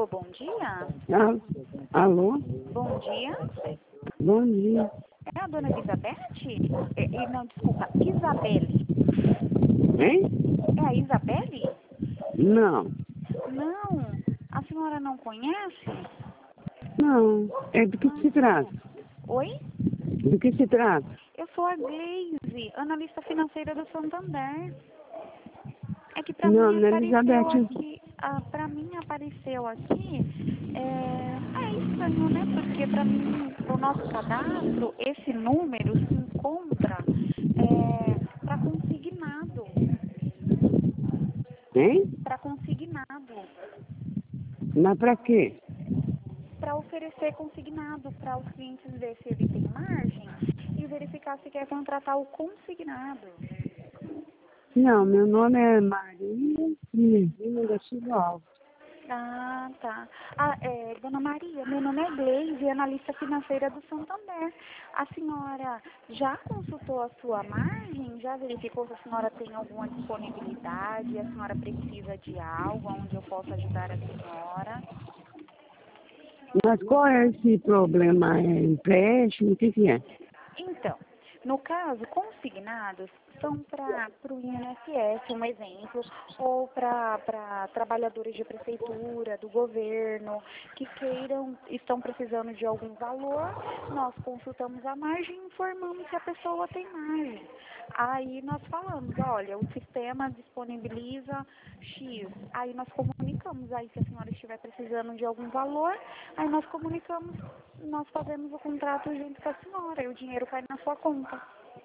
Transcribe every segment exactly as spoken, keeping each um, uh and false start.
Alô, bom dia? Ah, alô? Bom dia? Bom dia. É a dona Elizabeth? É, e não, desculpa, Isabelle. Hein? É a Isabelle? Não. Não, a senhora não conhece? Não. É do que se trata? Oi? Do que se trata? Eu sou a Gleise, analista financeira do Santander. É que pra Não, mim não é apareceu Elizabeth. aqui, ah, pra mim apareceu aqui, é, é estranho, né? Porque pra mim, no nosso cadastro, esse número se encontra é, para consignado, Hein? para consignado, Mas pra quê? para oferecer consignado para os clientes ver se ele tem margem e verificar se quer contratar o consignado. Não, meu nome é Maria Minervina da Silva Alves. Ah, tá. Ah, é, dona Maria, meu nome é Gleise, analista financeira do Santander. A senhora já consultou a sua margem? Já verificou se a senhora tem alguma disponibilidade? A senhora precisa de algo onde eu possa ajudar a senhora? Mas qual é esse problema? É empréstimo? O que que é? Então, no caso, consignados são para o I N S S, um exemplo, ou para trabalhadores de prefeitura, do governo, que queiram, estão precisando de algum valor, nós consultamos a margem e informamos se a pessoa tem margem. Aí nós falamos, olha, o sistema disponibiliza X, aí nós comunicamos, aí se a senhora estiver precisando de algum valor, aí nós comunicamos, nós fazemos o contrato junto com a senhora e o dinheiro cai na sua conta.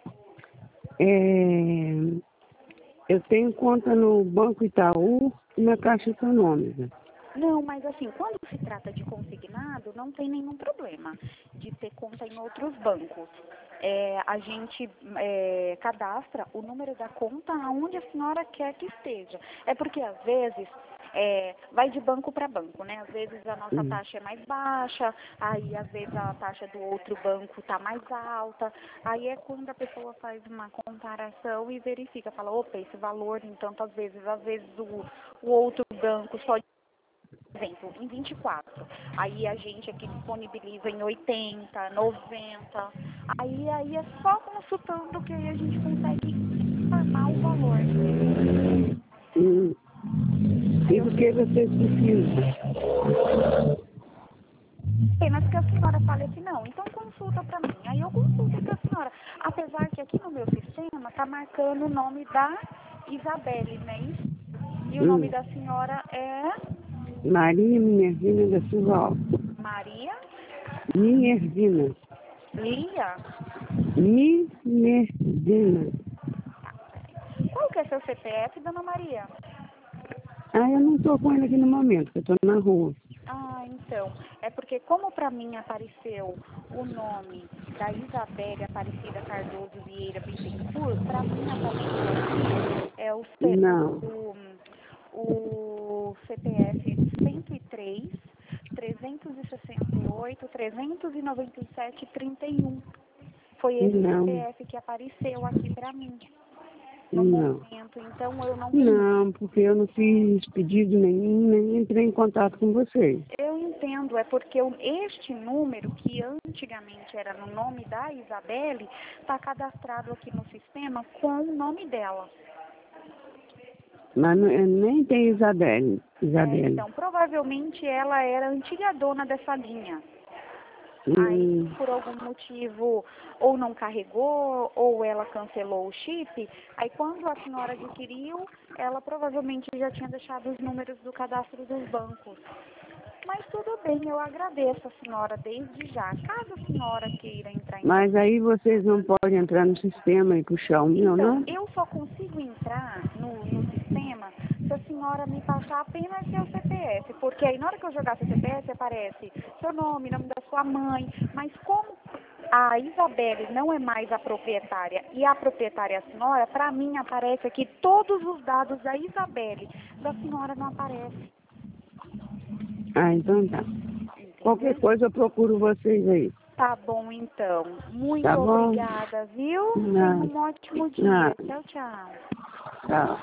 É, eu tenho conta no Banco Itaú e na Caixa Econômica. Não, mas assim, quando se trata de consignado, não tem nenhum problema de ter conta em outros bancos. É, a gente é, cadastra o número da conta aonde a senhora quer que esteja. É porque, às vezes, é, vai de banco para banco, né? Às vezes a nossa Hum. taxa é mais baixa, aí às vezes a taxa do outro banco está mais alta. Aí é quando a pessoa faz uma comparação e verifica, fala, opa, esse valor em tantas vezes, às vezes o, o outro banco só, por exemplo, em vinte e quatro. Aí a gente aqui disponibiliza em oitenta, noventa. Aí, aí é só consultando que aí a gente consegue informar o valor. Hum. Aí E eu do que vocês precisam? apenas que a senhora fale assim, não, então consulta para mim. Aí eu consulto para a senhora. Apesar que aqui no meu sistema está marcando o nome da Isabelle, né? E o nome Hum. da senhora é Maria Minervina da Silva Alves. Maria Minervina. Lia. Minervina. Tá, peraí. Qual que é seu C P F, dona Maria? Ah, eu não estou com ele aqui no momento, eu estou na rua. Ah, então, é porque como para mim apareceu o nome da Isabelle Aparecida Cardoso Vieira Bittencourt, para mim apareceu aqui é o, C, Não. o, o C P F cento e três, trezentos e sessenta e oito, trezentos e noventa e sete, trinta e um. Foi esse Não. C P F que apareceu aqui para mim no Não. momento, então eu não consigo. Não, porque eu não fiz pedido nenhum, nem entrei em contato com vocês. Eu entendo, é porque o- este número, que antigamente era no nome da Isabelle, está cadastrado aqui no sistema com o nome dela. Mas não- eu nem tem Isabelle. É, Isabelle. então, provavelmente ela era a antiga dona dessa linha. Aí, Hum, por algum motivo, ou não carregou, ou ela cancelou o chip. Aí, quando a senhora adquiriu, ela provavelmente já tinha deixado os números do cadastro dos bancos. Mas tudo bem, eu agradeço a senhora desde já. Caso a senhora queira entrar em mas aí vocês não podem entrar no sistema e puxar o meu, Então, não? eu só consigo entrar no, no sistema se a senhora me passar apenas seu C P F, porque aí na hora que eu jogar seu C P F aparece seu nome, nome da sua mãe, mas como a Isabelle não é mais a proprietária e a proprietária é a senhora, para mim aparece aqui todos os dados da Isabelle, da senhora não aparece, Ah, então tá. Qualquer entendeu? coisa eu procuro vocês aí. Tá bom então, muito Tá bom? obrigada, viu? Tenha Não. um ótimo dia, Não. tchau, tchau. Tá.